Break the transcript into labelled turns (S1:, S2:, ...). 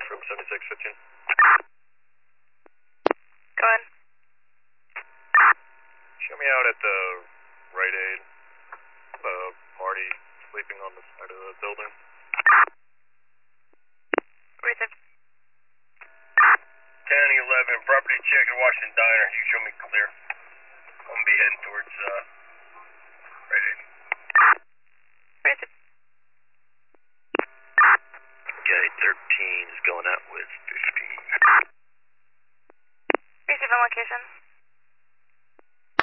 S1: Room 7615.
S2: Go ahead.
S1: Show me out at the Rite Aid. Party sleeping on the side of the building.
S2: Receive.
S3: 10-11, property check at Washington Diner. You show me clear. I'm going to be heading towards Rite Aid.
S2: Receive.
S1: Okay, 13 is going out with 15.
S2: Receive on location.